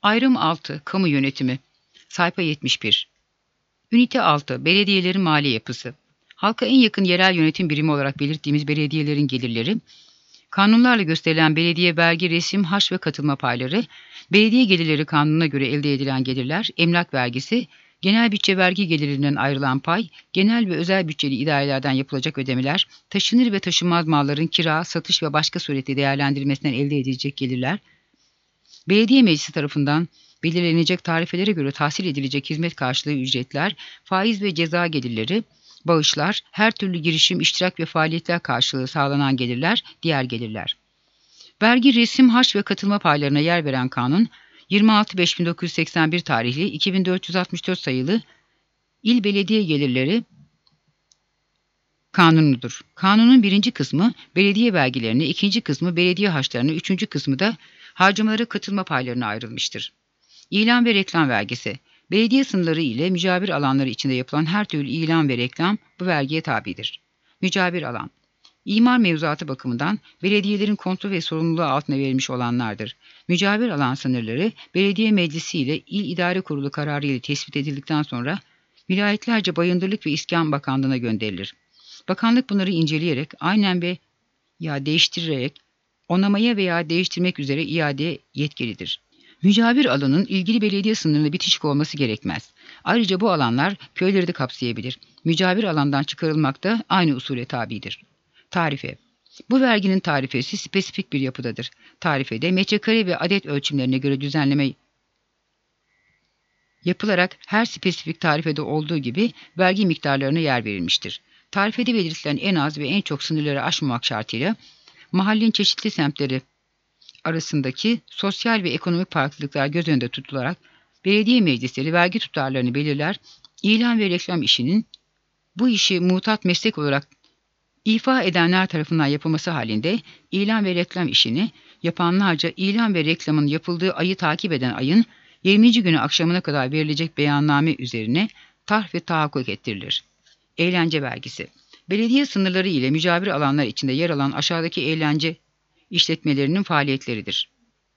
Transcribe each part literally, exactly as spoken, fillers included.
Ayrım altı. Kamu yönetimi. Sayfa yetmiş bir. Ünite altı. Belediyelerin mali yapısı. Halka en yakın yerel yönetim birimi olarak belirttiğimiz belediyelerin gelirleri, kanunlarla gösterilen belediye vergi, resim, harç ve katılma payları, belediye gelirleri kanununa göre elde edilen gelirler, emlak vergisi, genel bütçe vergi gelirinden ayrılan pay, genel ve özel bütçeli idarelerden yapılacak ödemeler, taşınır ve taşınmaz malların kira, satış ve başka surette değerlendirilmesinden elde edilecek gelirler, belediye meclisi tarafından belirlenecek tarifelere göre tahsil edilecek hizmet karşılığı ücretler, faiz ve ceza gelirleri, bağışlar, her türlü girişim, iştirak ve faaliyetler karşılığı sağlanan gelirler, diğer gelirler. Vergi, resim, harç ve katılma paylarına yer veren kanun, yirmi altı beş bin dokuz yüz seksen bir tarihli iki bin dört yüz altmış dört sayılı İl Belediye Gelirleri Kanunudur. Kanunun birinci kısmı belediye vergilerini, ikinci kısmı belediye harçlarını, üçüncü kısmı da harcamaları katılma paylarına ayrılmıştır. İlan ve reklam vergisi. Belediye sınırları ile mücavir alanları içinde yapılan her türlü ilan ve reklam bu vergiye tabidir. Mücavir alan. İmar mevzuatı bakımından belediyelerin kontrol ve sorumluluğu altına verilmiş olanlardır. Mücavir alan sınırları belediye meclisi ile il idare kurulu kararı ile tespit edildikten sonra vilayetlerce Bayındırlık ve İskan Bakanlığı'na gönderilir. Bakanlık bunları inceleyerek aynen ve ya değiştirerek onamaya veya değiştirmek üzere iade yetkilidir. Mücavir alanın ilgili belediye sınırında bitişik olması gerekmez. Ayrıca bu alanlar köyleri de kapsayabilir. Mücavir alandan çıkarılmak da aynı usule tabidir. Tarife. Bu verginin tarifesi spesifik bir yapıdadır. Tarifede metrekare ve adet ölçümlerine göre düzenleme yapılarak her spesifik tarifede olduğu gibi vergi miktarlarına yer verilmiştir. Tarifede belirtilen en az ve en çok sınırları aşmamak şartıyla mahallenin çeşitli semtleri arasındaki sosyal ve ekonomik farklılıklar göz önünde tutularak belediye meclisleri vergi tutarlarını belirler, ilan ve reklam işinin bu işi mutat meslek olarak ifa edenler tarafından yapılması halinde ilan ve reklam işini yapanlarca ilan ve reklamın yapıldığı ayı takip eden ayın yirminci günü akşamına kadar verilecek beyanname üzerine tarh ve tahakkuk ettirilir. Eğlence vergisi. Belediye sınırları ile mücavir alanlar içinde yer alan aşağıdaki eğlence işletmelerinin faaliyetleridir.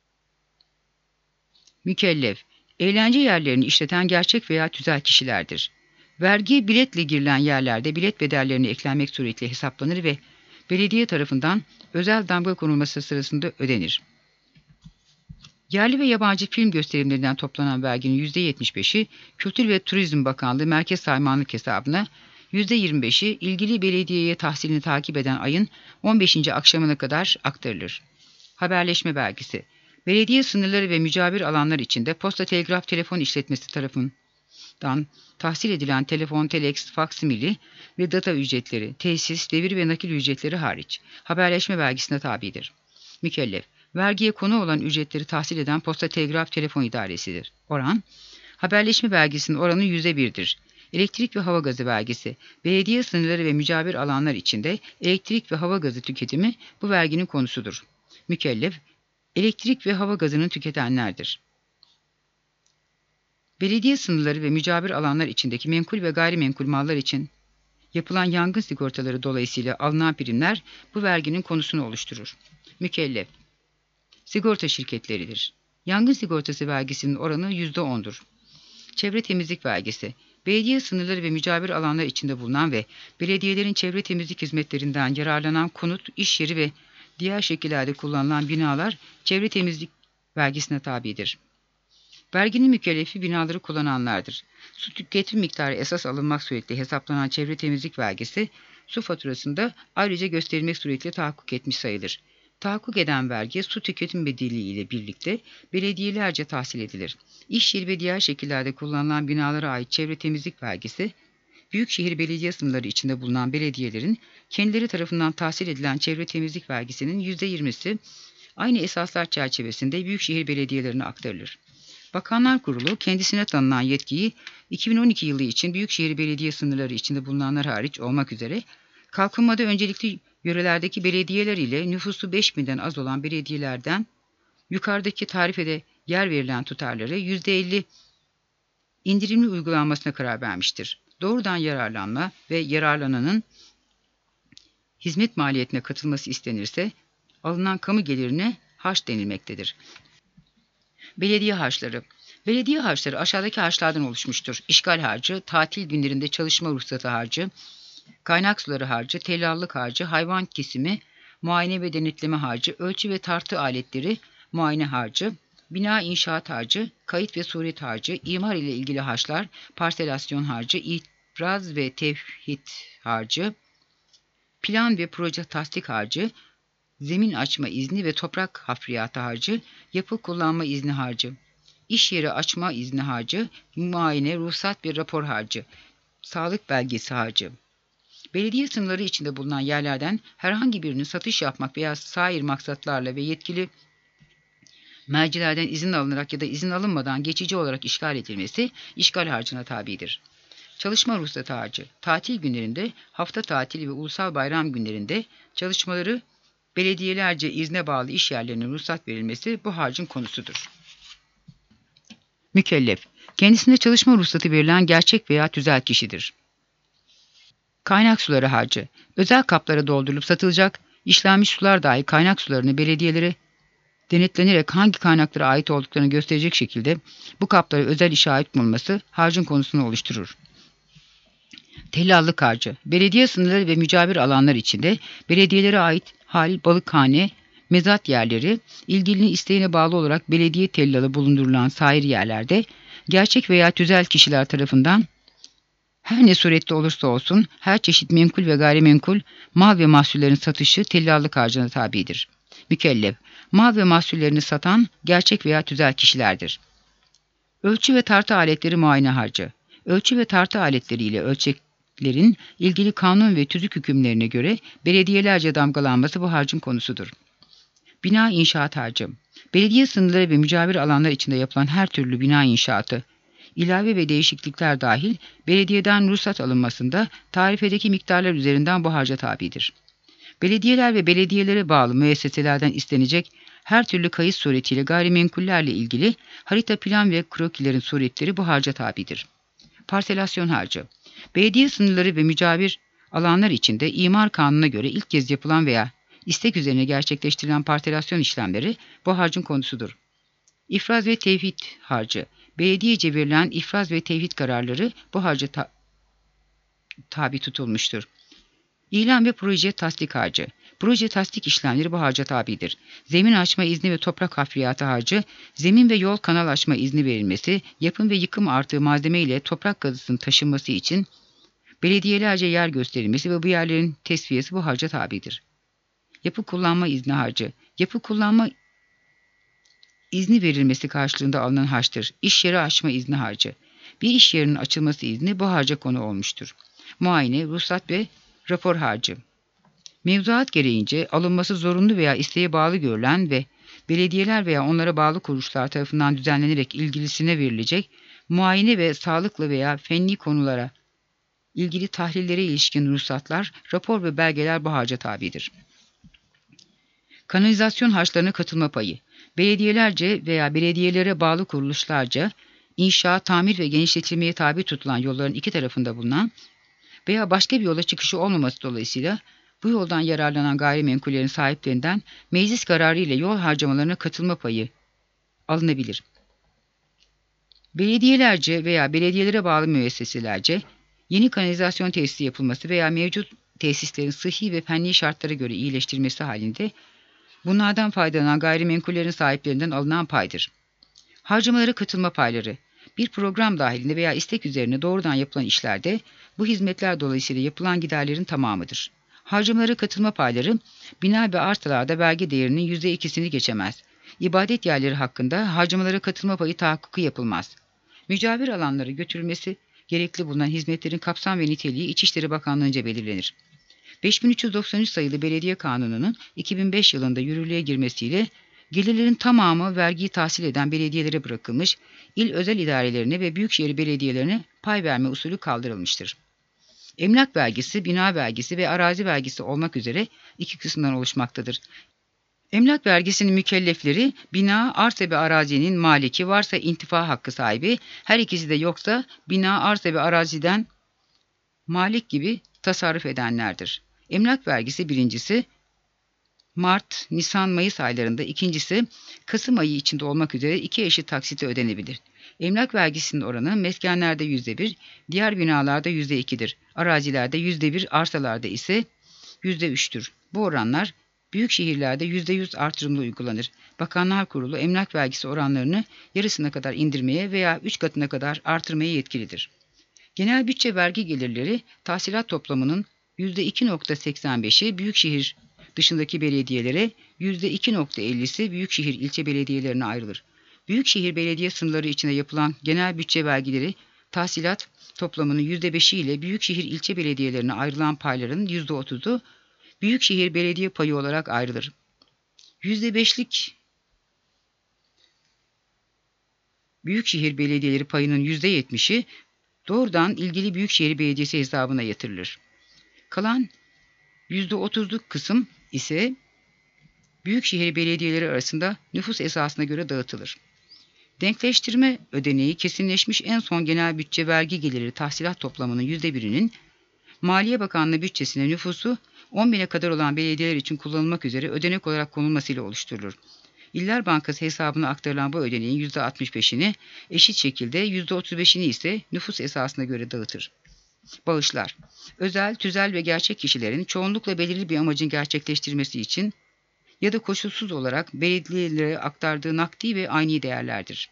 Mükellef, eğlence yerlerini işleten gerçek veya tüzel kişilerdir. Vergi, biletle girilen yerlerde bilet bedellerini eklenmek suretiyle hesaplanır ve belediye tarafından özel damga konulması sırasında ödenir. Yerli ve yabancı film gösterimlerinden toplanan verginin yüzde yetmiş beşi Kültür ve Turizm Bakanlığı Merkez Saymanlık hesabına, yüzde yirmi beşi ilgili belediyeye tahsilini takip eden ayın on beşinci akşamına kadar aktarılır. Haberleşme vergisi. Belediye sınırları ve mücavir alanlar içinde posta, telgraf, telefon işletmesi tarafından tahsil edilen telefon, teleks, faksimili ve data ücretleri, tesis, devir ve nakil ücretleri hariç haberleşme vergisine tabidir. Mükellef. Vergiye konu olan ücretleri tahsil eden posta, telgraf, telefon idaresidir. Oran. Haberleşme vergisinin oranı yüzde birdir. Elektrik ve hava gazı vergisi. Belediye sınırları ve mücavir alanlar içinde elektrik ve hava gazı tüketimi bu verginin konusudur. Mükellef, elektrik ve hava gazını tüketenlerdir. Belediye sınırları ve mücavir alanlar içindeki menkul ve gayrimenkul mallar için yapılan yangın sigortaları dolayısıyla alınan primler bu verginin konusunu oluşturur. Mükellef, sigorta şirketleridir. Yangın sigortası vergisinin oranı yüzde on'dur. Çevre temizlik vergisi. Belediye sınırları ve mücavir alanlar içinde bulunan ve belediyelerin çevre temizlik hizmetlerinden yararlanan konut, iş yeri ve diğer şekillerde kullanılan binalar çevre temizlik vergisine tabidir. Verginin mükellefi binaları kullananlardır. Su tüketim miktarı esas alınmak suretiyle hesaplanan çevre temizlik vergisi, su faturasında ayrıca gösterilmek suretiyle tahakkuk etmiş sayılır. Tahakkuk eden vergi su tüketim bedeli ile birlikte belediyelerce tahsil edilir. İş yeri ve diğer şekillerde kullanılan binalara ait çevre temizlik vergisi, büyükşehir belediye sınırları içinde bulunan belediyelerin kendileri tarafından tahsil edilen çevre temizlik vergisinin yüzde yirmisi aynı esaslar çerçevesinde büyükşehir belediyelerine aktarılır. Bakanlar Kurulu kendisine tanınan yetkiyi iki bin on iki yılı için büyükşehir belediye sınırları içinde bulunanlar hariç olmak üzere kalkınmada öncelikli yörelerdeki belediyeler ile nüfusu beş binden az olan belediyelerden yukarıdaki tarifede yer verilen tutarları yüzde elli indirimli uygulanmasına karar vermiştir. Doğrudan yararlanma ve yararlananın hizmet maliyetine katılması istenirse alınan kamu gelirine harç denilmektedir. Belediye harçları. Belediye harçları aşağıdaki harçlardan oluşmuştur. İşgal harcı, tatil günlerinde çalışma ruhsatı harcı, kaynak suları harcı, tellallık harcı, hayvan kesimi, muayene ve denetleme harcı, ölçü ve tartı aletleri, muayene harcı, bina inşaat harcı, kayıt ve suret harcı, imar ile ilgili harçlar, parselasyon harcı, itiraz ve tevhid harcı, plan ve proje tasdik harcı, zemin açma izni ve toprak hafriyatı harcı, yapı kullanma izni harcı, iş yeri açma izni harcı, muayene, ruhsat ve rapor harcı, sağlık belgesi harcı. Belediye sınırları içinde bulunan yerlerden herhangi birinin satış yapmak veya sair maksatlarla ve yetkili mercilerden izin alınarak ya da izin alınmadan geçici olarak işgal edilmesi işgal harcına tabidir. Çalışma ruhsatı harcı, tatil günlerinde, hafta tatili ve ulusal bayram günlerinde çalışmaları belediyelerce izne bağlı iş yerlerine ruhsat verilmesi bu harcın konusudur. Mükellef, kendisine çalışma ruhsatı verilen gerçek veya tüzel kişidir. Kaynak suları harcı, özel kaplara doldurulup satılacak, işlenmiş sular dahi kaynak sularını belediyelere denetlenerek hangi kaynaklara ait olduklarını gösterecek şekilde bu kaplara özel işe ait bulunması harcın konusunu oluşturur. Tellallık harcı, belediye sınırları ve mücavir alanlar içinde belediyelere ait hal, balıkhane, mezat yerleri, ilgilinin isteğine bağlı olarak belediye tellalı bulundurulan sair yerlerde gerçek veya tüzel kişiler tarafından her ne surette olursa olsun her çeşit menkul ve gayrimenkul mal ve mahsullerin satışı tellallık harcına tabidir. Mükellef, mal ve mahsullerini satan gerçek veya tüzel kişilerdir. Ölçü ve tartı aletleri muayene harcı. Ölçü ve tartı aletleriyle ölçeklerin ilgili kanun ve tüzük hükümlerine göre belediyelerce damgalanması bu harcın konusudur. Bina inşaat harcı. Belediye sınırları ve mücavir alanlar içinde yapılan her türlü bina inşaatı, ilave ve değişiklikler dahil belediyeden ruhsat alınmasında tarifedeki miktarlar üzerinden bu harca tabidir. Belediyeler ve belediyelere bağlı müesseselerden istenecek her türlü kayıt suretiyle gayrimenkullerle ilgili harita, plan ve krokilerin suretleri bu harca tabidir. Parselasyon harcı. Belediye sınırları ve mücavir alanlar içinde imar kanununa göre ilk kez yapılan veya istek üzerine gerçekleştirilen parselasyon işlemleri bu harcın konusudur. İfraz ve tevhid harcı. Belediyece verilen ifraz ve tevhid kararları bu harca ta tabi tutulmuştur. İlan ve proje tasdik harcı. Proje tasdik işlemleri bu harca tabidir. Zemin açma izni ve toprak hafriyatı harcı, zemin ve yol kanal açma izni verilmesi, yapım ve yıkım artığı malzeme ile toprak kazısının taşınması için belediyelerce yer gösterilmesi ve bu yerlerin tesviyesi bu harca tabidir. Yapı kullanma izni harcı. Yapı kullanma izni verilmesi karşılığında alınan harçtır. İş yeri açma izni harcı. Bir iş yerinin açılması izni bu harca konu olmuştur. Muayene, ruhsat ve rapor harcı. Mevzuat gereğince alınması zorunlu veya isteğe bağlı görülen ve belediyeler veya onlara bağlı kuruluşlar tarafından düzenlenerek ilgilisine verilecek muayene ve sağlıklı veya fenni konulara ilgili tahlillere ilişkin ruhsatlar, rapor ve belgeler bu harca tabidir. Kanalizasyon harçlarına katılma payı. Belediyelerce veya belediyelere bağlı kuruluşlarca inşa, tamir ve genişletilmeye tabi tutulan yolların iki tarafında bulunan veya başka bir yola çıkışı olmaması dolayısıyla bu yoldan yararlanan gayrimenkullerin sahiplerinden meclis kararı ile yol harcamalarına katılma payı alınabilir. Belediyelerce veya belediyelere bağlı müesseselerce yeni kanalizasyon tesisi yapılması veya mevcut tesislerin sıhhi ve fenni şartlara göre iyileştirilmesi halinde bunlardan faydalanan gayrimenkullerin sahiplerinden alınan paydır. Harcamalara katılma payları. Bir program dahilinde veya istek üzerine doğrudan yapılan işlerde bu hizmetler dolayısıyla yapılan giderlerin tamamıdır. Harcamalara katılma payları bina ve arsalarda vergi değerinin yüzde ikisini geçemez. İbadet yerleri hakkında harcamalara katılma payı tahakkuku yapılmaz. Mücavir alanlara götürülmesi gerekli bulunan hizmetlerin kapsam ve niteliği İçişleri Bakanlığı'nca belirlenir. beş bin üç yüz doksan üç sayılı Belediye Kanunu'nun iki bin beş yılında yürürlüğe girmesiyle gelirlerin tamamı vergiyi tahsil eden belediyelere bırakılmış, il özel idarelerine ve büyükşehir belediyelerine pay verme usulü kaldırılmıştır. Emlak vergisi, bina vergisi ve arazi vergisi olmak üzere iki kısımdan oluşmaktadır. Emlak vergisinin mükellefleri, bina, arsa ve arazinin maliki, varsa intifa hakkı sahibi, her ikisi de yoksa bina, arsa ve araziden malik gibi tasarruf edenlerdir. Emlak vergisi birincisi, Mart, Nisan, Mayıs aylarında, ikincisi Kasım ayı içinde olmak üzere iki eşit taksitle ödenebilir. Emlak vergisinin oranı meskenlerde yüzde bir, diğer binalarda yüzde ikidir. Arazilerde yüzde bir, arsalarda ise yüzde üçtür. Bu oranlar büyük şehirlerde yüzde yüz artırımlı uygulanır. Bakanlar Kurulu emlak vergisi oranlarını yarısına kadar indirmeye veya üç katına kadar artırmaya yetkilidir. Genel bütçe vergi gelirleri tahsilat toplamının yüzde iki virgül seksen beşi büyükşehir dışındaki belediyelere, yüzde iki virgül ellisi büyükşehir ilçe belediyelerine ayrılır. Büyükşehir belediye sınırları içinde yapılan genel bütçe vergileri tahsilat toplamının yüzde beşi ile büyükşehir ilçe belediyelerine ayrılan payların yüzde otuzu büyükşehir belediye payı olarak ayrılır. yüzde beşlik büyükşehir belediyeleri payının yüzde yetmişi doğrudan ilgili büyükşehir belediyesi hesabına yatırılır. Kalan yüzde otuzluk kısım ise büyükşehir belediyeleri arasında nüfus esasına göre dağıtılır. Denkleştirme ödeneği kesinleşmiş en son genel bütçe vergi geliri tahsilat toplamının yüzde birinin Maliye Bakanlığı bütçesine nüfusu on bine kadar olan belediyeler için kullanılmak üzere ödenek olarak konulmasıyla oluşturulur. İller Bankası hesabına aktarılan bu ödeneğin yüzde altmış beşini eşit şekilde yüzde otuz beşini ise nüfus esasına göre dağıtır. Bağışlar, özel, tüzel ve gerçek kişilerin çoğunlukla belirli bir amacın gerçekleştirmesi için ya da koşulsuz olarak belediyelere aktardığı nakdi ve ayni değerlerdir.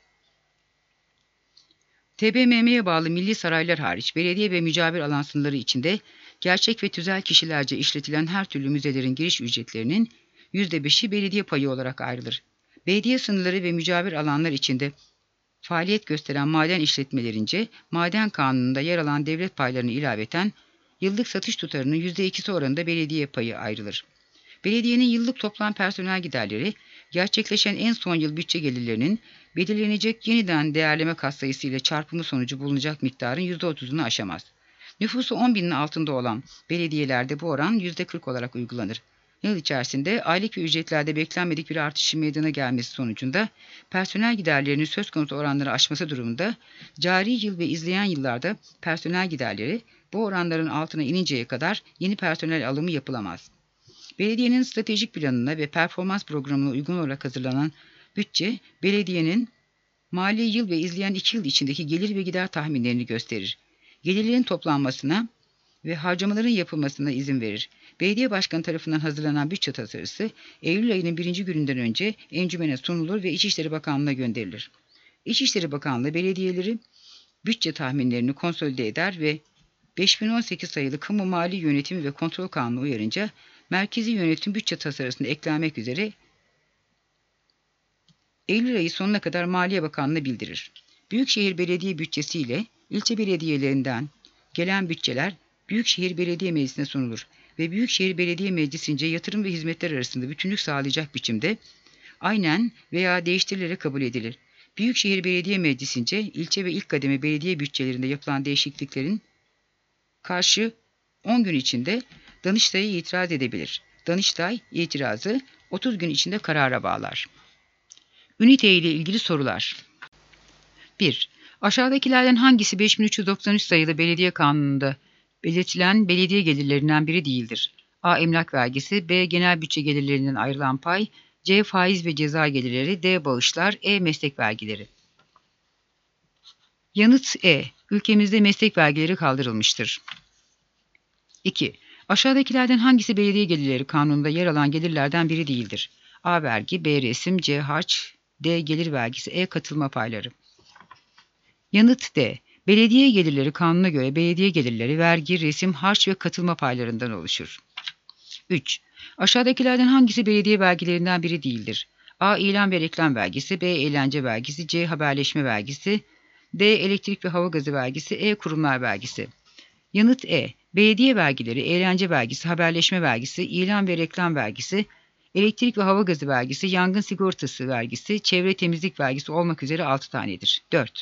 T B M M'ye bağlı milli saraylar hariç belediye ve mücavir alan sınırları içinde gerçek ve tüzel kişilerce işletilen her türlü müzelerin giriş ücretlerinin yüzde beşi belediye payı olarak ayrılır. Belediye sınırları ve mücavir alanlar içinde faaliyet gösteren maden işletmelerince maden kanununda yer alan devlet paylarını ilaveten yıllık satış tutarının yüzde ikisi oranında belediye payı ayrılır. Belediyenin yıllık toplam personel giderleri, gerçekleşen en son yıl bütçe gelirlerinin belirlenecek yeniden değerleme katsayısı ile çarpımı sonucu bulunacak miktarın yüzde otuzunu aşamaz. Nüfusu on binin altında olan belediyelerde bu oran yüzde kırk olarak uygulanır. Yıl içerisinde aylık ve ücretlerde beklenmedik bir artışın meydana gelmesi sonucunda personel giderlerinin söz konusu oranları aşması durumunda cari yıl ve izleyen yıllarda personel giderleri bu oranların altına ininceye kadar yeni personel alımı yapılamaz. Belediyenin stratejik planına ve performans programına uygun olarak hazırlanan bütçe, belediyenin mali yıl ve izleyen iki yıl içindeki gelir ve gider tahminlerini gösterir. Gelirlerin toplanmasına ve harcamaların yapılmasına izin verir. Belediye başkanı tarafından hazırlanan bütçe tasarısı, Eylül ayının birinci gününden önce encümene sunulur ve İçişleri Bakanlığı'na gönderilir. İçişleri Bakanlığı belediyeleri bütçe tahminlerini konsolide eder ve beş bin on sekiz sayılı Kamu Mali Yönetimi ve Kontrol Kanunu uyarınca Merkezi Yönetim bütçe tasarısına eklenmek üzere Eylül ayı sonuna kadar Maliye Bakanlığı'na bildirir. Büyükşehir Belediye Bütçesi ile ilçe belediyelerinden gelen bütçeler Büyükşehir Belediye Meclisi'ne sunulur ve Büyükşehir Belediye Meclisi'nce yatırım ve hizmetler arasında bütünlük sağlayacak biçimde aynen veya değiştirilerek kabul edilir. Büyükşehir Belediye Meclisi'nce ilçe ve ilk kademe belediye bütçelerinde yapılan değişikliklerin karşı on gün içinde Danıştay'a itiraz edebilir. Danıştay itirazı otuz gün içinde karara bağlar. Ünite ile ilgili sorular. bir. Aşağıdakilerden hangisi beş bin üç yüz doksan üç sayılı Belediye Kanunu'nda belirtilen belediye gelirlerinden biri değildir? A. Emlak vergisi, B. Genel bütçe gelirlerinden ayrılan pay, C. Faiz ve ceza gelirleri, D. Bağışlar, E. Meslek vergileri. Yanıt E. Ülkemizde meslek vergileri kaldırılmıştır. iki. Aşağıdakilerden hangisi belediye gelirleri kanununda yer alan gelirlerden biri değildir? A. Vergi, B. Resim, C. Harç, D. Gelir vergisi, E. Katılma payları. Yanıt D. Belediye gelirleri kanununa göre belediye gelirleri vergi, resim, harç ve katılma paylarından oluşur. üç. Aşağıdakilerden hangisi belediye vergilerinden biri değildir? A. İlan ve reklam vergisi, B. Eğlence vergisi, C. Haberleşme vergisi, D. Elektrik ve hava gazı vergisi, E. Kurumlar vergisi. Yanıt E. Belediye vergileri, eğlence vergisi, haberleşme vergisi, ilan ve reklam vergisi, elektrik ve hava gazı vergisi, yangın sigortası vergisi, çevre temizlik vergisi olmak üzere altı tanedir. dört.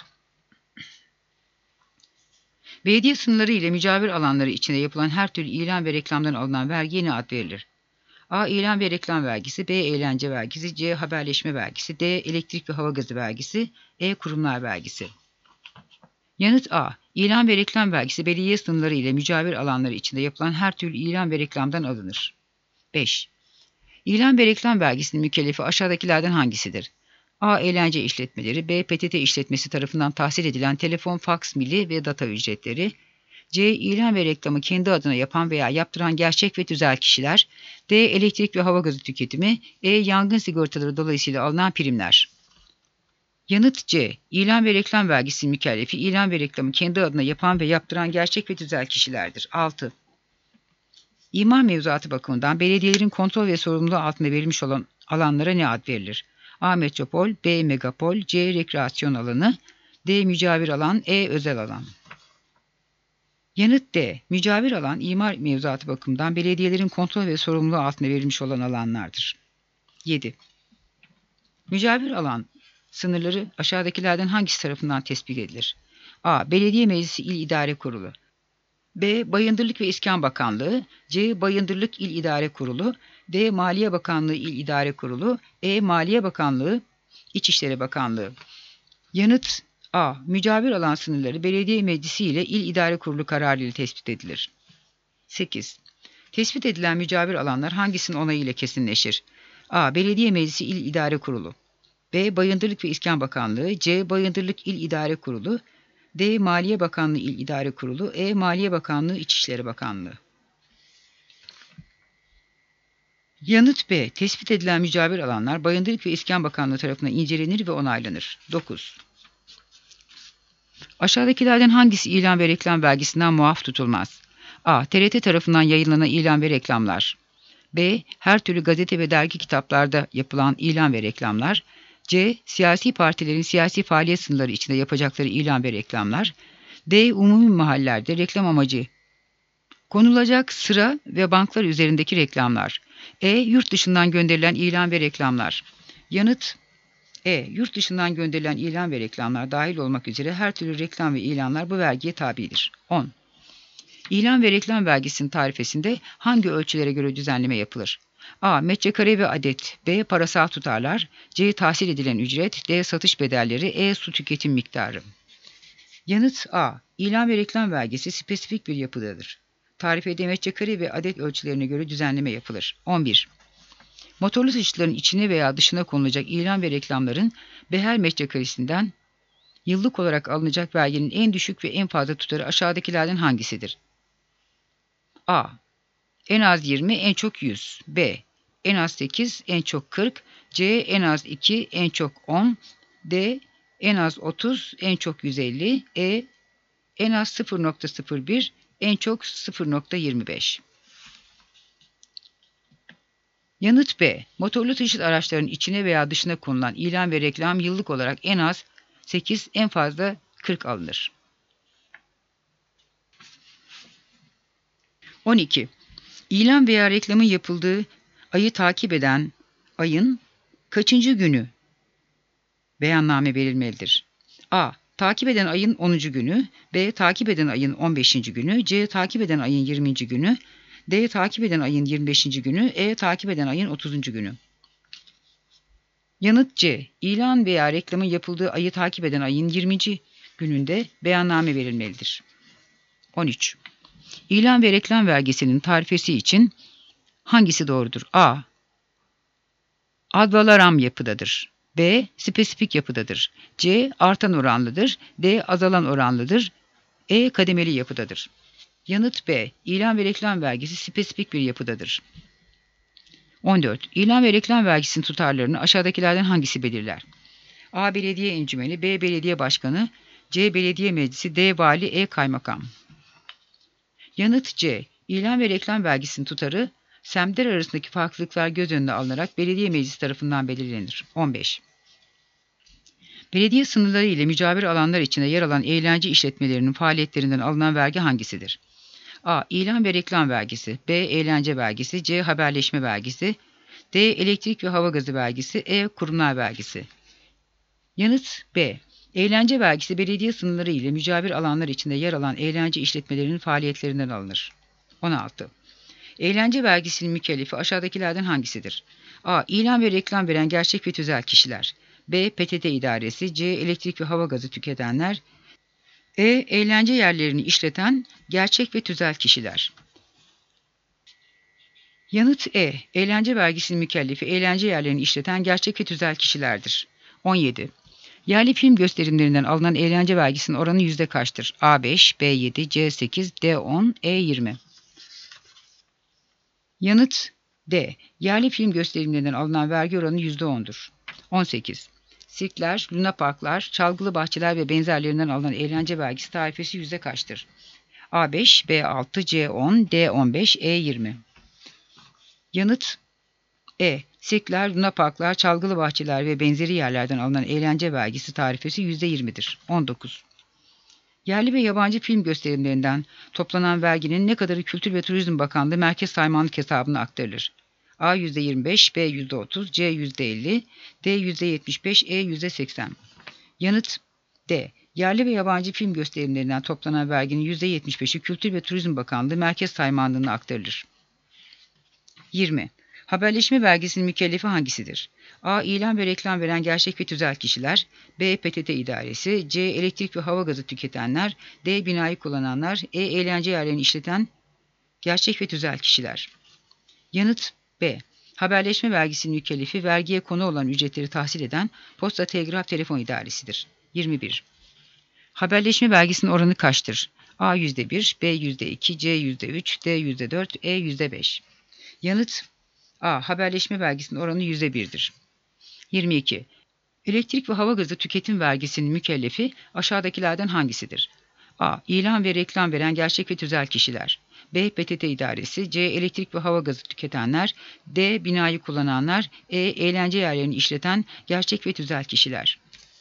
Belediye sınırları ile mücavir alanları içinde yapılan her türlü ilan ve reklamdan alınan vergiye ne ad verilir? A. İlan ve reklam vergisi, B. Eğlence vergisi, C. Haberleşme vergisi, D. Elektrik ve hava gazı vergisi, E. Kurumlar vergisi. Yanıt A. İlan ve reklam vergisi belediye sınırları ile mücavir alanları içinde yapılan her türlü ilan ve reklamdan alınır. beş. İlan ve reklam vergisinin mükellefi aşağıdakilerden hangisidir? A. Eğlence işletmeleri, B. P T T işletmesi tarafından tahsil edilen telefon, faks, milli ve data ücretleri, C. İlan ve reklamı kendi adına yapan veya yaptıran gerçek ve tüzel kişiler, D. Elektrik ve hava gazı tüketimi, E. Yangın sigortaları dolayısıyla alınan primler. Yanıt C. İlan ve reklam vergisinin mükellefi, ilan ve reklamı kendi adına yapan ve yaptıran gerçek ve tüzel kişilerdir. altı. İmar mevzuatı bakımından belediyelerin kontrol ve sorumluluğu altında verilmiş olan alanlara ne ad verilir? A. Metropol, B. Megapol, C. Rekreasyon alanı, D. Mücavir alan, E. Özel alan. Yanıt D. Mücavir alan, imar mevzuatı bakımından belediyelerin kontrol ve sorumluluğu altında verilmiş olan alanlardır. yedi. Mücavir alan sınırları aşağıdakilerden hangisi tarafından tespit edilir? A. Belediye Meclisi İl İdare Kurulu, B. Bayındırlık ve İskan Bakanlığı, C. Bayındırlık İl İdare Kurulu, D. Maliye Bakanlığı İl İdare Kurulu, E. Maliye Bakanlığı, İçişleri Bakanlığı. Yanıt A. Mücavir alan sınırları belediye meclisi ile İl İdare Kurulu kararı ile tespit edilir. sekiz. Tespit edilen mücavir alanlar hangisinin onayı ile kesinleşir? A. Belediye Meclisi İl İdare Kurulu, B. Bayındırlık ve İskan Bakanlığı, C. Bayındırlık İl İdare Kurulu, D. Maliye Bakanlığı İl İdare Kurulu, E. Maliye Bakanlığı İçişleri Bakanlığı. Yanıt B. Tespit edilen mücavir alanlar Bayındırlık ve İskan Bakanlığı tarafından incelenir ve onaylanır. dokuz. Aşağıdakilerden hangisi ilan ve reklam vergisinden muaf tutulmaz? A. T R T tarafından yayınlanan ilan ve reklamlar, B. Her türlü gazete ve dergi kitaplarda yapılan ilan ve reklamlar, C. Siyasi partilerin siyasi faaliyet sınırları içinde yapacakları ilan ve reklamlar, D. Umumi mahallelerde reklam amacı konulacak sıra ve banklar üzerindeki reklamlar, E. Yurt dışından gönderilen ilan ve reklamlar. Yanıt E. Yurt dışından gönderilen ilan ve reklamlar dahil olmak üzere her türlü reklam ve ilanlar bu vergiye tabidir. on. İlan ve reklam vergisinin tarifesinde hangi ölçülere göre düzenleme yapılır? A. Metrekare ve adet, B. Parasal tutarlar, C. Tahsil edilen ücret, D. Satış bedelleri, E. Su tüketim miktarı. Yanıt A. İlan ve reklam vergisi spesifik bir yapıdadır. Tarifede metrekare ve adet ölçülerine göre düzenleme yapılır. on bir. Motorlu taşıtların içine veya dışına konulacak ilan ve reklamların beher metrekaresinden yıllık olarak alınacak verginin en düşük ve en fazla tutarı aşağıdakilerden hangisidir? A. En az yirmi, en çok yüz. B. En az sekiz, en çok kırk. C. En az iki, en çok on. D. En az otuz, en çok yüz elli. E. En az sıfır nokta sıfır bir, en çok sıfır nokta yirmi beş. Yanıt B. Motorlu taşıt araçlarının içine veya dışına konulan ilan ve reklam yıllık olarak en az sekiz, en fazla kırk alınır. on iki. İlan veya reklamın yapıldığı ayı takip eden ayın kaçıncı günü beyanname verilmelidir? A. Takip eden ayın onuncu günü, B. Takip eden ayın on beşinci günü, C. Takip eden ayın yirminci günü, D. Takip eden ayın yirmi beşinci günü, E. Takip eden ayın otuzuncu günü. Yanıt C. İlan veya reklamın yapıldığı ayı takip eden ayın yirminci gününde beyanname verilmelidir. on üç. İlan ve reklam vergisinin tarifesi için hangisi doğrudur? A. Ad valorem yapıdadır. B. Spesifik yapıdadır. C. Artan oranlıdır. D. Azalan oranlıdır. E. Kademeli yapıdadır. Yanıt B. İlan ve reklam vergisi spesifik bir yapıdadır. on dört. İlan ve reklam vergisinin tutarlarını aşağıdakilerden hangisi belirler? A. Belediye encümeni, B. Belediye başkanı, C. Belediye meclisi, D. Vali, E. Kaymakam. Yanıt C. İlan ve reklam vergisinin tutarı semtler arasındaki farklılıklar göz önüne alınarak belediye meclisi tarafından belirlenir. on beş. Belediye sınırları ile mücavir alanlar içinde yer alan eğlence işletmelerinin faaliyetlerinden alınan vergi hangisidir? A. İlan ve reklam vergisi, B. Eğlence vergisi, C. Haberleşme vergisi, D. Elektrik ve hava gazı vergisi, E. Kurumlar vergisi. Yanıt B. Eğlence vergisi belediye sınırları ile mücavir alanlar içinde yer alan eğlence işletmelerinin faaliyetlerinden alınır. on altı. Eğlence vergisinin mükellefi aşağıdakilerden hangisidir? A. İlan ve reklam veren gerçek ve tüzel kişiler, B. P T T idaresi, C. Elektrik ve hava gazı tüketenler, E. Eğlence yerlerini işleten gerçek ve tüzel kişiler. Yanıt E. Eğlence vergisinin mükellefi eğlence yerlerini işleten gerçek ve tüzel kişilerdir. on yedi. Yerli film gösterimlerinden alınan eğlence vergisinin oranı yüzde kaçtır? A beş, B yedi, C sekiz, D on, E yirmi. Yanıt D. Yerli film gösterimlerinden alınan vergi oranı yüzde on'dur. on sekiz. Sirkler, lunaparklar, çalgılı bahçeler ve benzerlerinden alınan eğlence vergisi tarifesi yüzde kaçtır? A beş, B altı, C on, D on beş, E yirmi. Yanıt E. Sirkler, lunaparklar, çalgılı bahçeler ve benzeri yerlerden alınan eğlence vergisi tarifesi yüzde yirmi'dir. on dokuz. Yerli ve yabancı film gösterimlerinden toplanan verginin ne kadarı Kültür ve Turizm Bakanlığı Merkez Saymanlık hesabına aktarılır? A yüzde yirmi beş, B yüzde otuz, C yüzde elli, D yüzde yetmiş beş, E yüzde seksen. Yanıt D. Yerli ve yabancı film gösterimlerinden toplanan verginin yüzde yetmiş beş'i Kültür ve Turizm Bakanlığı Merkez Saymanlığı'na aktarılır. yirmi. Haberleşme vergisinin mükellefi hangisidir? A. İlan ve reklam veren gerçek ve tüzel kişiler, B. P T T idaresi, C. Elektrik ve hava gazı tüketenler, D. Binayı kullananlar, E. Eğlence yerlerini işleten gerçek ve tüzel kişiler. Yanıt B. Haberleşme vergisinin mükellefi vergiye konu olan ücretleri tahsil eden Posta Telgraf Telefon İdaresi'dir. yirmi bir. Haberleşme vergisinin oranı kaçtır? A yüzde bir, B yüzde iki, C yüzde üç, D yüzde dört, E yüzde beş. Yanıt A. Haberleşme vergisinin oranı yüzde bir'dir. yirmi iki. Elektrik ve hava gazı tüketim vergisinin mükellefi aşağıdakilerden hangisidir? A. İlan ve reklam veren gerçek ve tüzel kişiler, B. P T T idaresi, C. Elektrik ve hava gazı tüketenler, D. Binayı kullananlar, E. Eğlence yerlerini işleten gerçek ve tüzel kişiler.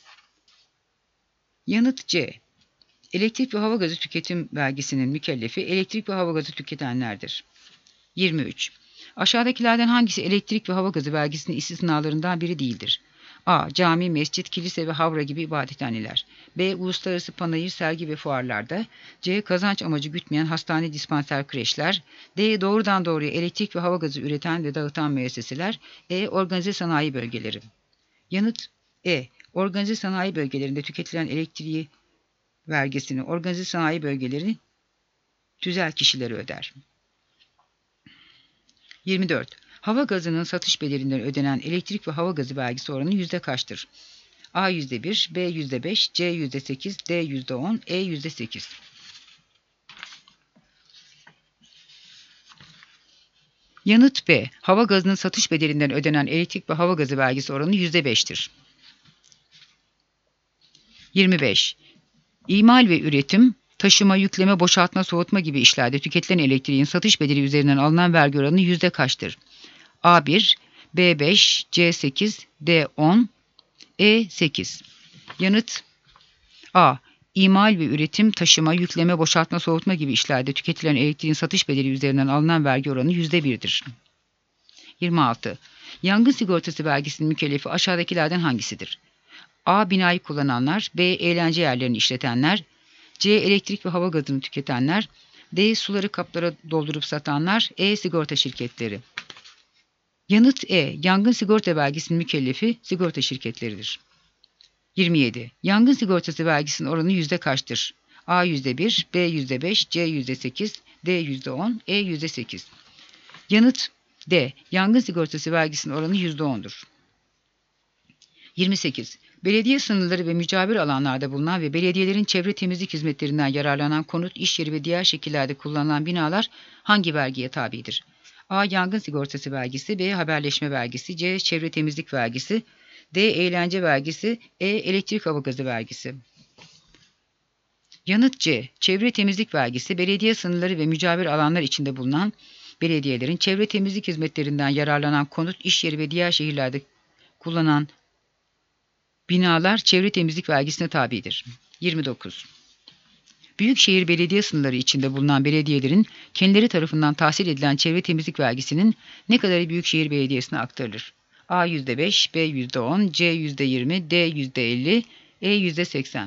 Yanıt C. Elektrik ve hava gazı tüketim vergisinin mükellefi elektrik ve hava gazı tüketenlerdir. yirmi üç. Aşağıdakilerden hangisi elektrik ve hava gazı vergisinin istisnalarından biri değildir? A. Cami, mescit, kilise ve havra gibi ibadethaneler. B. Uluslararası panayır, sergi ve fuarlarda. C. Kazanç amacı gütmeyen hastane, dispanser, kreşler. D. Doğrudan doğruya elektrik ve hava gazı üreten ve dağıtan müesseseler. E. Organize sanayi bölgeleri. Yanıt E. Organize sanayi bölgelerinde tüketilen elektriği vergisini organize sanayi bölgeleri tüzel kişileri öder. yirmi dört. Hava gazının satış bedelinden ödenen elektrik ve hava gazı vergisi oranı yüzde kaçtır? A yüzde bir, B yüzde beş, C yüzde sekiz, D yüzde on, E yüzde sekiz. Yanıt B. Hava gazının satış bedelinden ödenen elektrik ve hava gazı vergisi oranı yüzde beş'tir. yirmi beş. İmal ve üretim, taşıma, yükleme, boşaltma, soğutma gibi işlerde tüketilen elektriğin satış bedeli üzerinden alınan vergi oranı yüzde kaçtır? A bir, B beş, C sekiz, D on, E sekiz. Yanıt A. İmal ve üretim, taşıma, yükleme, boşaltma, soğutma gibi işlerde tüketilen elektriğin satış bedeli üzerinden alınan vergi oranı yüzde bir'dir. yirmi altı. Yangın sigortası vergisinin mükellefi aşağıdakilerden hangisidir? A. Binayı kullananlar, B. Eğlence yerlerini işletenler, C. Elektrik ve hava gazını tüketenler, D. Suları kaplara doldurup satanlar, E. Sigorta şirketleri. Yanıt E. Yangın sigorta vergisinin mükellefi sigorta şirketleridir. yirmi yedi. Yangın sigortası vergisinin oranı yüzde kaçtır? A yüzde bir, B yüzde beş, C yüzde sekiz, D yüzde on, E yüzde sekiz. Yanıt D. Yangın sigortası vergisinin oranı yüzde on'dur. yirmi sekiz. Belediye sınırları ve mücavir alanlarda bulunan ve belediyelerin çevre temizlik hizmetlerinden yararlanan konut, iş yeri ve diğer şekillerde kullanılan binalar hangi vergiye tabidir? A. Yangın sigortası vergisi, B. Haberleşme vergisi, C. Çevre temizlik vergisi, D. Eğlence vergisi, E. Elektrik hava gazı vergisi. Yanıt C. Çevre temizlik vergisi, belediye sınırları ve mücavir alanlar içinde bulunan belediyelerin çevre temizlik hizmetlerinden yararlanan konut, iş yeri ve diğer şehirlerde kullanılan binalar çevre temizlik vergisine tabidir. yirmi dokuz. Büyükşehir belediye sınırları içinde bulunan belediyelerin kendileri tarafından tahsil edilen çevre temizlik vergisinin ne kadarı Büyükşehir Belediyesi'ne aktarılır? A yüzde beş, B yüzde on, C yüzde yirmi, D yüzde elli, E yüzde seksen.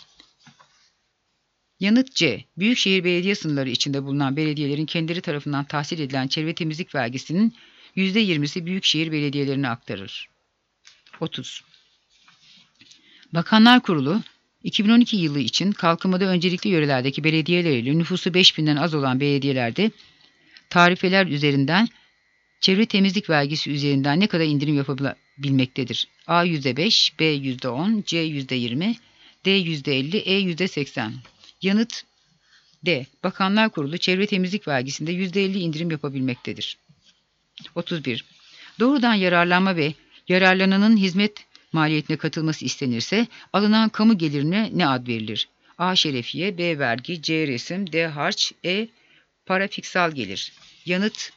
Yanıt C. Büyükşehir belediye sınırları içinde bulunan belediyelerin kendileri tarafından tahsil edilen çevre temizlik vergisinin yüzde yirmi'si büyükşehir belediyelerine aktarılır. otuz. Bakanlar Kurulu, iki bin on iki yılı için kalkınmada öncelikli yörelerdeki belediyeler ile nüfusu beş binden az olan belediyelerde tarifeler üzerinden çevre temizlik vergisi üzerinden ne kadar indirim yapabilmektedir? A yüzde beş, B yüzde on, C yüzde yirmi, D yüzde elli, E yüzde seksen. Yanıt D. Bakanlar Kurulu çevre temizlik vergisinde yüzde elli indirim yapabilmektedir. otuz bir. Doğrudan yararlanma ve yararlananın hizmet maliyetine katılması istenirse alınan kamu gelirine ne ad verilir? A. Şerefiye, B. Vergi, C. Resim, D. Harç, E. Parafiksal gelir. Yanıt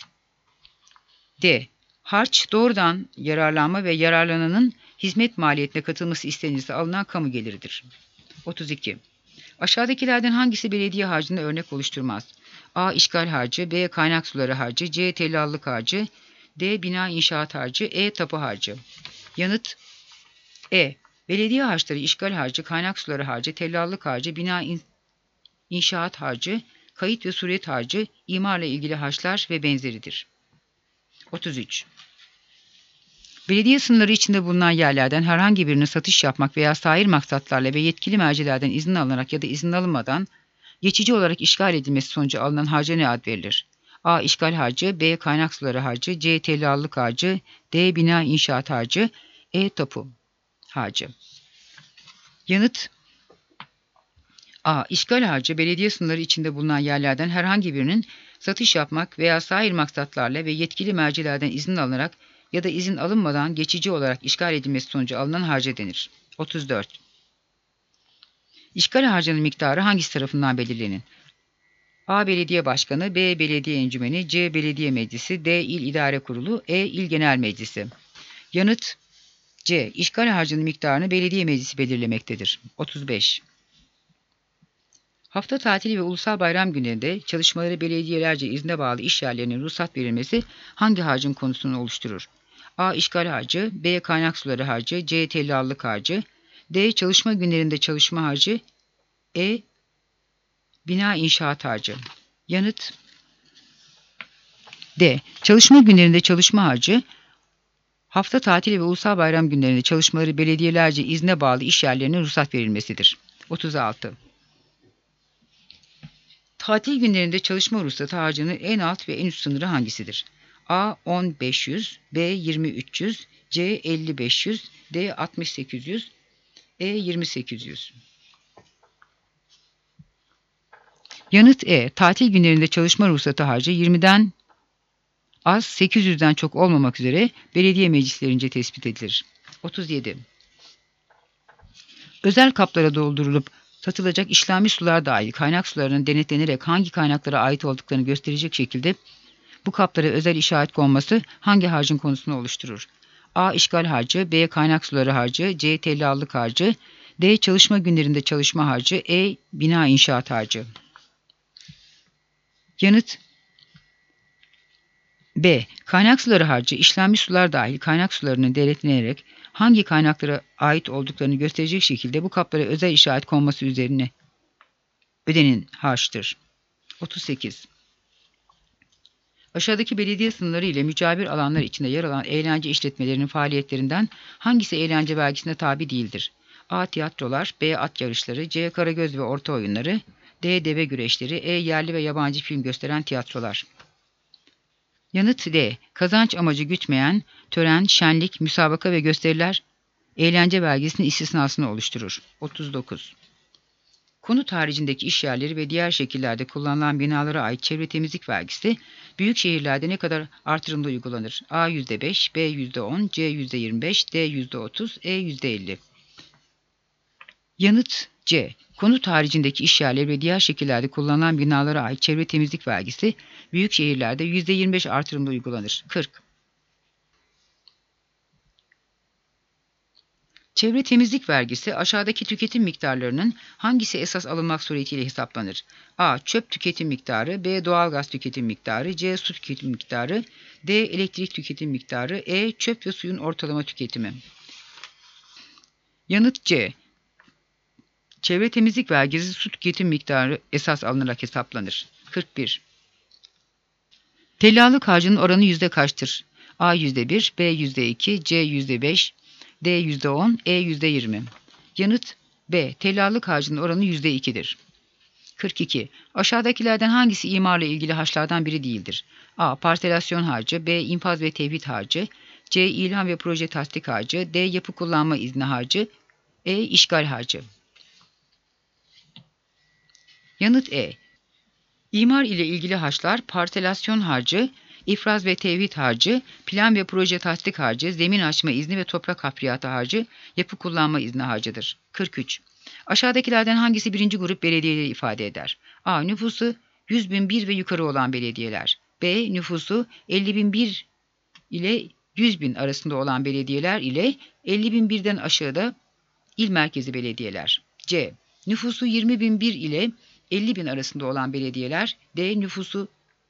D. Harç, doğrudan yararlanma ve yararlananın hizmet maliyetine katılması istenirse alınan kamu geliridir. otuz iki. Aşağıdakilerden hangisi belediye harcına örnek oluşturmaz? A. İşgal harcı, B. Kaynak suları harcı, C. Tellallık harcı, D. Bina inşaat harcı, E. Tapu harcı. Yanıt E. Belediye harçları işgal harcı, kaynak suları harcı, tellallık harcı, bina in inşaat harcı, kayıt ve suriyet harcı, imarla ilgili harçlar ve benzeridir. otuz üç. Belediye sınırları içinde bulunan yerlerden herhangi birine satış yapmak veya sair maksatlarla ve yetkili mercilerden izin alınarak ya da izin alınmadan geçici olarak işgal edilmesi sonucu alınan harca ne ad verilir? A. İşgal harcı, B. Kaynak suları harcı, C. Tellallık harcı, D. Bina inşaat harcı, E. Tapu harcı. Yanıt A. İşgal harcı, belediye sınırları içinde bulunan yerlerden herhangi birinin satış yapmak veya sair maksatlarla ve yetkili mercilerden izin alınarak ya da izin alınmadan geçici olarak işgal edilmesi sonucu alınan harca denir. otuz dört. İşgal harcının miktarı hangisi tarafından belirlenir? A. Belediye Başkanı, B. Belediye Encümeni, C. Belediye Meclisi, D. İl İdare Kurulu, E. İl Genel Meclisi. Yanıt C. İşgal harcının miktarını belediye meclisi belirlemektedir. otuz beş. Hafta tatili ve ulusal bayram günlerinde çalışmaları belediyelerce izne bağlı iş yerlerine ruhsat verilmesi hangi harcın konusunu oluşturur? A. İşgal harcı, B. Kaynak suları harcı, C. Tellallık harcı, D. Çalışma günlerinde çalışma harcı, E. Bina inşaat harcı. Yanıt D. Çalışma günlerinde çalışma harcı, hafta tatili ve ulusal bayram günlerinde çalışmaları belediyelerce izne bağlı iş yerlerine ruhsat verilmesidir. otuz altı. Tatil günlerinde çalışma ruhsatı harcının en alt ve en üst sınırı hangisidir? A. on bin beş yüz, B. yirmi bin üç yüz, C. elli bin beş yüz, D. altmış bin sekiz yüz, E. yirmi bin sekiz yüz. Yanıt E. Tatil günlerinde çalışma ruhsatı harcı yirmiden az, sekiz yüzden çok olmamak üzere belediye meclislerince tespit edilir. otuz yedi. Özel kaplara doldurulup satılacak işlenmiş sular dahil kaynak sularının denetlenerek hangi kaynaklara ait olduklarını gösterecek şekilde bu kaplara özel işaret konması hangi harcın konusunu oluşturur? A. İşgal harcı, B. Kaynak suları harcı, C. Tellallık harcı, D. Çalışma günlerinde çalışma harcı, E. Bina inşaat harcı. Yanıt B. Kaynak suları harcı, işlenmiş sular dahil kaynak sularının denetlenerek hangi kaynaklara ait olduklarını gösterecek şekilde bu kaplara özel işaret konması üzerine ödenen harçtır. otuz sekiz. Aşağıdaki belediye sınırları ile mücavir alanlar içinde yer alan eğlence işletmelerinin faaliyetlerinden hangisi eğlence vergisine tabi değildir? A. Tiyatrolar, B. At yarışları, C. Karagöz ve orta oyunları, D. Deve güreşleri, E. Yerli ve yabancı film gösteren tiyatrolar. Yanıt D. Kazanç amacı gütmeyen tören, şenlik, müsabaka ve gösteriler eğlence vergisinin istisnasını oluşturur. otuz dokuz. Konut haricindeki işyerleri ve diğer şekillerde kullanılan binalara ait çevre temizlik vergisi büyük şehirlerde ne kadar artırımda uygulanır? A. yüzde beş, B. yüzde on, C. yüzde yirmi beş, D. yüzde otuz, E. yüzde elli. Yanıt C. Konut haricindeki işyerleri ve diğer şekillerde kullanılan binalara ait çevre temizlik vergisi büyük şehirlerde yüzde yirmi beş artırımda uygulanır. kırk. Çevre temizlik vergisi aşağıdaki tüketim miktarlarının hangisi esas alınmak suretiyle hesaplanır? A. Çöp tüketim miktarı, B. Doğalgaz tüketim miktarı, C. Su tüketim miktarı, D. Elektrik tüketim miktarı, E. Çöp ve suyun ortalama tüketimi. Yanıt C. Çevre temizlik vergisi su tüketim miktarı esas alınarak hesaplanır. kırk bir. Tellallık harcının oranı yüzde kaçtır? A. yüzde bir, B. yüzde iki, C. yüzde beş, D. yüzde on, E. yüzde yirmi. Yanıt B. Tellallık harcının oranı yüzde iki'dir. kırk iki. Aşağıdakilerden hangisi imarla ilgili harçlardan biri değildir? A. Parselasyon harcı, B. İnfaz ve tevhid harcı, C. İlan ve proje tasdik harcı, D. Yapı kullanma izni harcı, E. İşgal harcı. Yanıt E. İmar ile ilgili harçlar parselasyon harcı, ifraz ve tevhid harcı, plan ve proje tasdik harcı, zemin açma izni ve toprak hafriyatı harcı, yapı kullanma izni harcıdır. kırk üç. Aşağıdakilerden hangisi birinci grup belediyeleri ifade eder? A. Nüfusu yüz bin bir ve yukarı olan belediyeler. B. Nüfusu elli bin bir ile yüz bin arasında olan belediyeler ile elli bin birden aşağıda il merkezi belediyeler. C. Nüfusu yirmi bin bir ile elli bin arasında olan belediyeler. D. Nüfusu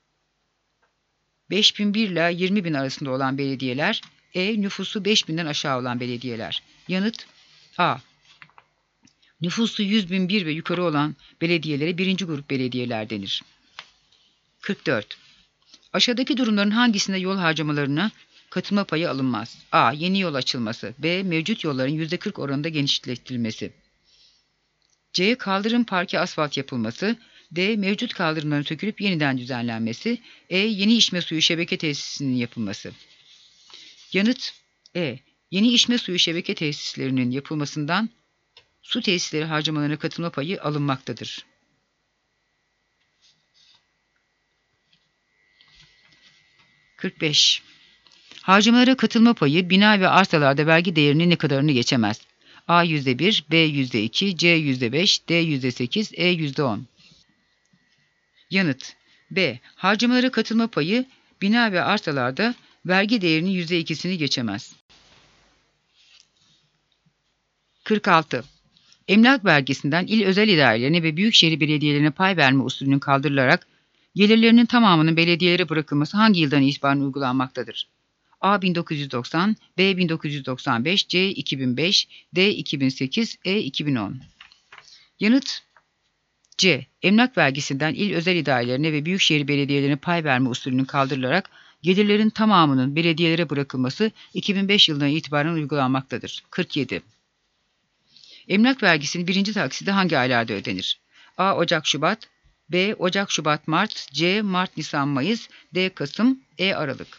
beş bin bir ile yirmi bin arasında olan belediyeler. E. Nüfusu beş binden aşağı olan belediyeler. Yanıt A. Nüfusu yüz bin bir ve yukarı olan belediyelere birinci grup belediyeler denir. kırk dört. Aşağıdaki durumların hangisinde yol harcamalarına katılma payı alınmaz? A. Yeni yol açılması. B. Mevcut yolların yüzde kırk oranında genişletilmesi. C. Kaldırım parke asfalt yapılması. D. Mevcut kaldırımların sökülüp yeniden düzenlenmesi. E. Yeni içme suyu şebeke tesisinin yapılması. Yanıt E. Yeni içme suyu şebeke tesislerinin yapılmasından su tesisleri harcamalarına katılma payı alınmaktadır. kırk beş. Harcamalara katılma payı bina ve arsalarda vergi değerinin ne kadarını geçemez? A yüzde bir, B yüzde iki, C yüzde beş, D yüzde sekiz, E yüzde on. Yanıt B. Harcamalara katılma payı bina ve arsalarda vergi değerinin yüzde ikisini geçemez. kırk altı. Emlak vergisinden il özel idarelerine ve büyükşehir belediyelerine pay verme usulünün kaldırılarak gelirlerinin tamamının belediyelere bırakılması hangi yıldan itibaren uygulanmaktadır? A bin dokuz yüz doksan, B bin dokuz yüz doksan beş, C iki bin beş, D iki bin sekiz, E iki bin on. Yanıt C. Emlak vergisinden il özel idarelerine ve büyükşehir belediyelerine pay verme usulünün kaldırılarak gelirlerin tamamının belediyelere bırakılması iki bin beş yılından itibaren uygulanmaktadır. kırk yedi. Emlak vergisinin birinci taksidi hangi aylarda ödenir? A. Ocak-Şubat, B. Ocak-Şubat-Mart, C. Mart-Nisan-Mayıs, D. Kasım, E. Aralık.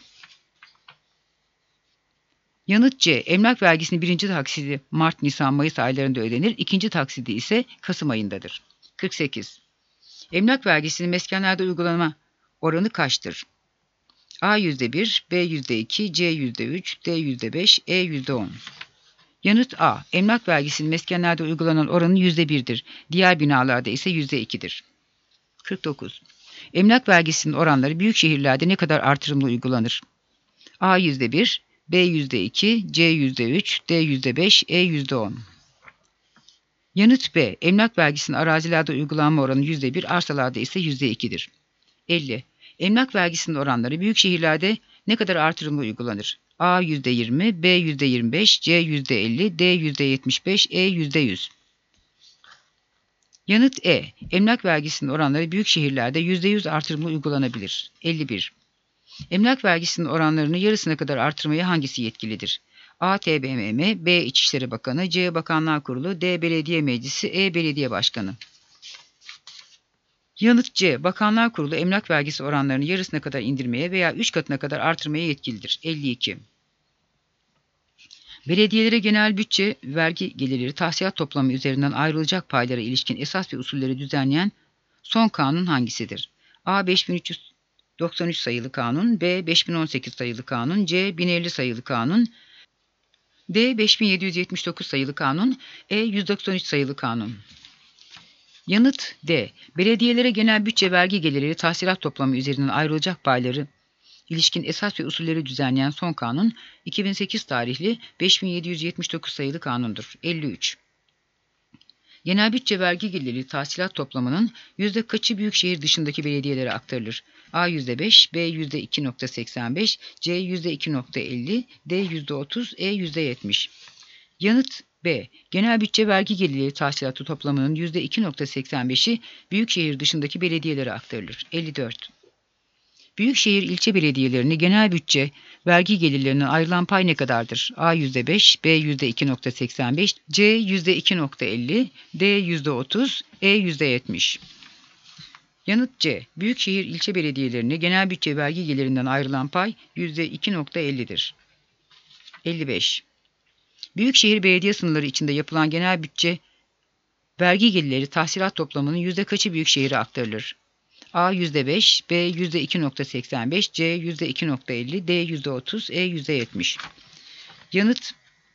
Yanıt C. Emlak vergisinin birinci taksidi Mart-Nisan-Mayıs aylarında ödenir, ikinci taksidi ise Kasım ayındadır. kırk sekiz. Emlak vergisinin meskenlerde uygulama oranı kaçtır? A yüzde bir, B yüzde iki, C yüzde üç, D yüzde beş, E yüzde on. Yanıt A. Emlak vergisinin meskenlerde uygulanan oranı yüzde bir'dir. Diğer binalarda ise yüzde iki'dir. kırk dokuz. Emlak vergisinin oranları büyük şehirlerde ne kadar artırımlı uygulanır? A yüzde bir, B yüzde iki, C yüzde üç, D yüzde beş, E yüzde on. Yanıt B. Emlak vergisinin arazilerde uygulanma oranı yüzde bir, arsalarda ise yüzde iki'dir. elli. Emlak vergisinin oranları büyük şehirlerde ne kadar artırımlı uygulanır? A yüzde yirmi, B yüzde yirmi beş, C yüzde elli, D yüzde yetmiş beş, E yüzde yüz. Yanıt E. Emlak vergisinin oranları büyük şehirlerde yüzde yüz artırımlı uygulanabilir. elli bir. Emlak vergisinin oranlarını yarısına kadar artırmaya hangisi yetkilidir? A. T B M M, B. İçişleri Bakanı, C. Bakanlar Kurulu, D. Belediye Meclisi, E. Belediye Başkanı. Yanıt C. Bakanlar Kurulu emlak vergisi oranlarını yarısına kadar indirmeye veya üç katına kadar artırmaya yetkilidir. elli iki. Belediyelere genel bütçe, vergi gelirleri, tahsilat toplamı üzerinden ayrılacak paylara ilişkin esas ve usulleri düzenleyen son kanun hangisidir? A. beş bin üç yüz doksan üç sayılı kanun, B. beş bin on sekiz sayılı kanun, C. bin elli sayılı kanun, D. beş bin yedi yüz yetmiş dokuz sayılı kanun, E. yüz doksan üç sayılı kanun. Yanıt D. Belediyelere genel bütçe, vergi gelirleri, tahsilat toplamı üzerinden ayrılacak payları ilişkin esas ve usulleri düzenleyen son kanun iki bin sekiz tarihli beş bin yedi yüz yetmiş dokuz sayılı kanundur. elli üç. Genel bütçe, vergi gelirleri, tahsilat toplamının yüzde kaçı büyükşehir dışındaki belediyelere aktarılır? A yüzde beş, B yüzde iki virgül seksen beş, C yüzde iki virgül elli, D yüzde otuz, E yüzde yetmiş. Yanıt B. Genel bütçe, vergi gelirleri, tahsilatı toplamının yüzde iki virgül seksen beşi büyükşehir dışındaki belediyelere aktarılır. elli dört. Büyükşehir ilçe belediyelerine genel bütçe, vergi gelirlerinden ayrılan pay ne kadardır? A yüzde beş, B yüzde iki virgül seksen beş, C yüzde iki virgül elli, D yüzde otuz, E yüzde yetmiş. Yanıt C. Büyükşehir ilçe belediyelerine genel bütçe vergi gelirinden ayrılan pay yüzde iki nokta elli'dir. elli beş. Büyükşehir belediye sınırları içinde yapılan genel bütçe vergi gelirleri tahsilat toplamının yüzde kaçı büyükşehire aktarılır? A yüzde beş, B yüzde iki nokta seksen beş, C yüzde iki nokta elli, D yüzde otuz, E yüzde yetmiş. Yanıt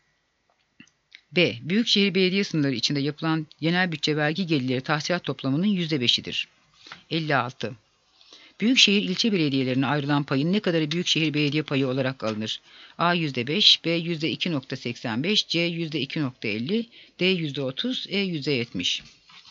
B. Büyükşehir belediye sınırları içinde yapılan genel bütçe vergi gelirleri tahsilat toplamının yüzde beş'idir. elli altı. Büyükşehir ilçe belediyelerine ayrılan payın ne kadarı büyükşehir belediye payı olarak alınır? A yüzde beş, B yüzde iki nokta seksen beş, C yüzde iki nokta elli, D yüzde otuz, E yüzde yetmiş.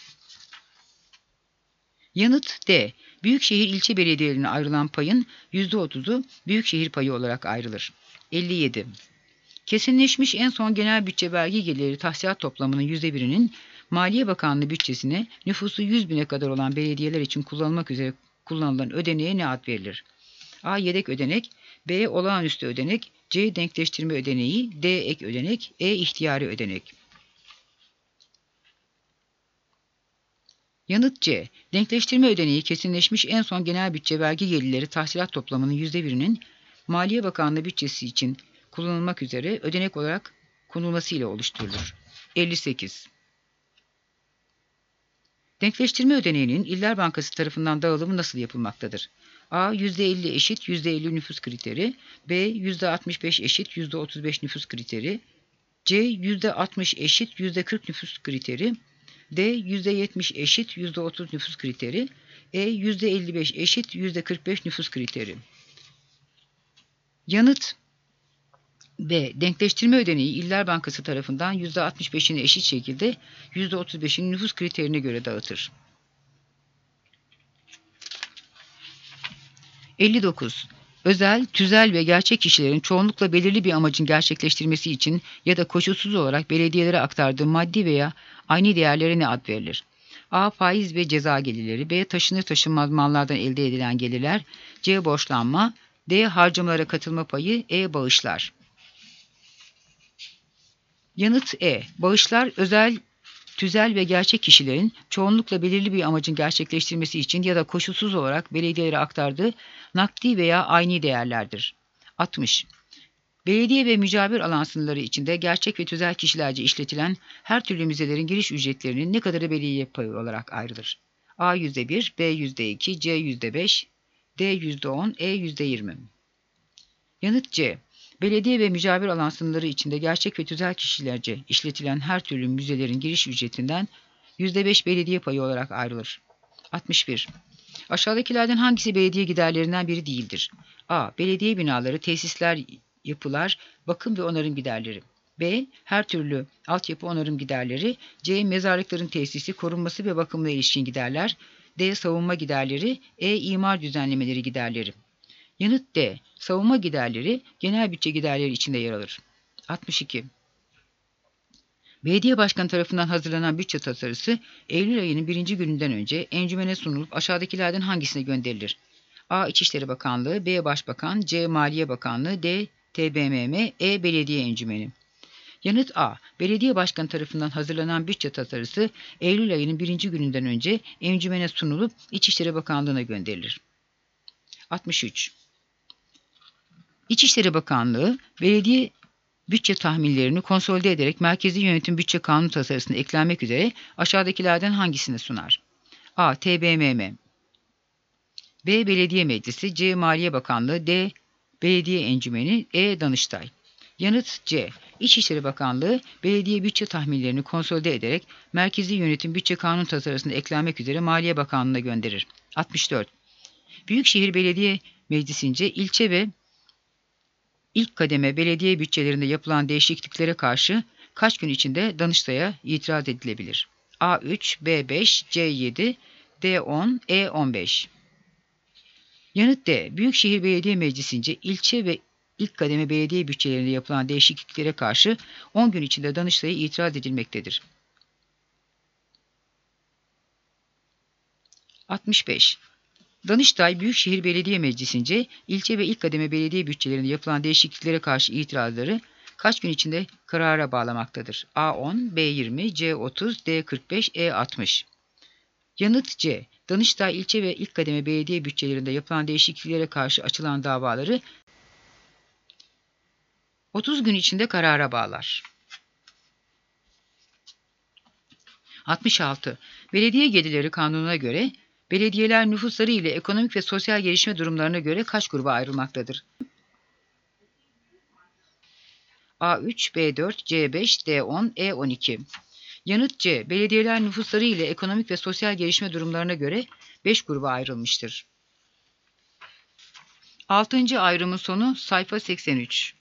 Yanıt D. Büyükşehir ilçe belediyelerine ayrılan payın yüzde otuz'u büyükşehir payı olarak ayrılır. elli yedi. Kesinleşmiş en son genel bütçe vergi geliri tahsilat toplamının yüzde bir'inin Maliye Bakanlığı bütçesine nüfusu yüz bine kadar olan belediyeler için kullanılmak üzere kullanılan ödeneğe ne ad verilir? A. Yedek ödenek, B. Olağanüstü ödenek, C. Denkleştirme ödeneği, D. Ek ödenek, E. İhtiyari ödenek. Yanıt C. Denkleştirme ödeneği kesinleşmiş en son genel bütçe vergi gelirleri tahsilat toplamının yüzde bir'inin Maliye Bakanlığı bütçesi için kullanılmak üzere ödenek olarak konulmasıyla oluşturulur. elli sekiz. Denkleştirme ödeneğinin İller Bankası tarafından dağılımı nasıl yapılmaktadır? A. yüzde elli eşit yüzde elli nüfus kriteri, B. yüzde altmış beş eşit yüzde otuz beş nüfus kriteri, C. yüzde altmış eşit yüzde kırk nüfus kriteri, D. yüzde yetmiş eşit yüzde otuz nüfus kriteri, E. yüzde elli beş eşit yüzde kırk beş nüfus kriteri. Yanıt B. Denkleştirme ödeneği İller Bankası tarafından yüzde altmış beş'ini eşit şekilde yüzde otuz beş'ini nüfus kriterine göre dağıtır. elli dokuz. Özel, tüzel ve gerçek kişilerin çoğunlukla belirli bir amacın gerçekleştirmesi için ya da koşulsuz olarak belediyelere aktardığı maddi veya aynı değerlere ne ad verilir? A. Faiz ve ceza gelirleri, B. Taşınır taşınmaz mallardan elde edilen gelirler, C. Borçlanma, D. Harcamalara katılma payı, E. Bağışlar. Yanıt E. Bağışlar, özel, tüzel ve gerçek kişilerin çoğunlukla belirli bir amacın gerçekleştirmesi için ya da koşulsuz olarak belediyelere aktardığı nakdi veya ayni değerlerdir. altmış. Belediye ve mücavir alan sınırları içinde gerçek ve tüzel kişilerce işletilen her türlü müzelerin giriş ücretlerinin ne kadarı belediye payı olarak ayrılır? A yüzde bir, B yüzde iki, C yüzde beş, D yüzde on, E yüzde yirmi. Yanıt C. Belediye ve mücavir alan sınırları içinde gerçek ve tüzel kişilerce işletilen her türlü müzelerin giriş ücretinden yüzde beş belediye payı olarak ayrılır. altmış bir. Aşağıdakilerden hangisi belediye giderlerinden biri değildir? A. Belediye binaları, tesisler, yapılar, bakım ve onarım giderleri. B. Her türlü altyapı onarım giderleri. C. Mezarlıkların tesisi, korunması ve bakımına ilişkin giderler. D. Savunma giderleri. E. İmar düzenlemeleri giderleri. Yanıt D. Savunma giderleri genel bütçe giderleri içinde yer alır. altmış iki. Belediye başkanı tarafından hazırlanan bütçe tasarısı Eylül ayının birinci gününden önce encümene sunulup aşağıdakilerden hangisine gönderilir? A. İçişleri Bakanlığı, B. Başbakan, C. Maliye Bakanlığı, D. T B M M, E. Belediye Encümeni. Yanıt A. Belediye başkanı tarafından hazırlanan bütçe tasarısı Eylül ayının birinci gününden önce encümene sunulup İçişleri Bakanlığı'na gönderilir. altmış üç. İçişleri Bakanlığı, belediye bütçe tahminlerini konsolide ederek Merkezi Yönetim Bütçe Kanunu tasarısına eklenmek üzere aşağıdakilerden hangisini sunar? A. T B M M, B. Belediye Meclisi, C. Maliye Bakanlığı, D. Belediye Encümeni, E. Danıştay. Yanıt C. İçişleri Bakanlığı, belediye bütçe tahminlerini konsolide ederek Merkezi Yönetim Bütçe Kanunu tasarısına eklenmek üzere Maliye Bakanlığı'na gönderir. altmış dört. Büyükşehir Belediye Meclisi'nce ilçe ve İlk kademe belediye bütçelerinde yapılan değişikliklere karşı kaç gün içinde Danıştay'a itiraz edilebilir? A üç, B beş, C yedi, D on, E on beş. Yanıt D. Büyükşehir Belediye Meclisi'nce ilçe ve ilk kademe belediye bütçelerinde yapılan değişikliklere karşı on gün içinde Danıştay'a itiraz edilmektedir. altmış beş. Danıştay, Büyükşehir Belediye Meclisi'nce ilçe ve ilk kademe belediye bütçelerinde yapılan değişikliklere karşı itirazları kaç gün içinde karara bağlamaktadır? A on, B yirmi, C otuz, D kırk beş, E altmış. Yanıt C. Danıştay ilçe ve ilk kademe belediye bütçelerinde yapılan değişikliklere karşı açılan davaları otuz gün içinde karara bağlar. altmış altı. Belediye gelirleri kanununa göre belediyeler nüfusları ile ekonomik ve sosyal gelişme durumlarına göre kaç gruba ayrılmaktadır? A üç, B dört, C beş, D on, E on iki. Yanıt C. Belediyeler nüfusları ile ekonomik ve sosyal gelişme durumlarına göre beş gruba ayrılmıştır. altıncı ayrımın sonu sayfa seksen üç.